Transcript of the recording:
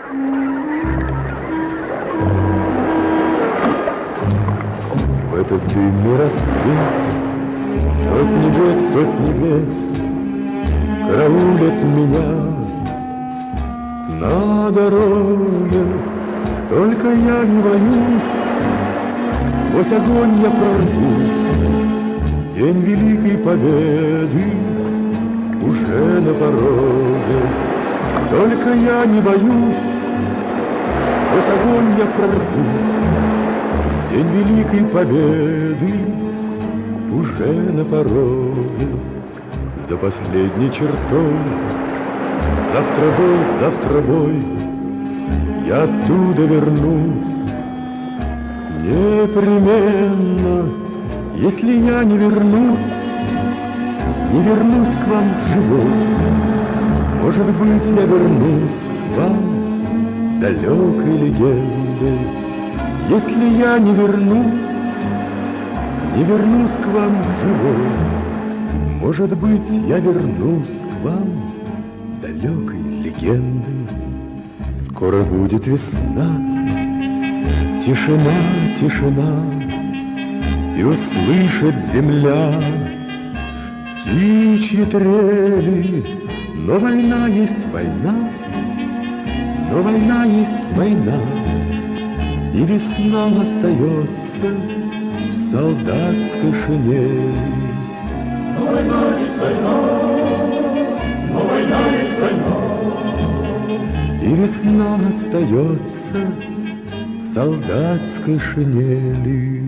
В этот дымный рассвет сотни лет караулят меня на дороге. Только я не боюсь, сквозь огонь я прорвусь. День великой победы уже на пороге. Только я не боюсь, сквозь огонь я прорвусь. День великой победы уже на пороге. За последней чертой завтра бой, я оттуда вернусь. Непременно, если я не вернусь к вам живой, может быть, я вернусь к вам далекой легендой. Если я не вернусь к вам живой, может быть, я вернусь к вам далекой легендой. Скоро будет весна, тишина, и услышит земля птичьи трели. Но война есть война, и весна остается в солдатской шинели. Но война есть война, и весна остается в солдатской шинели.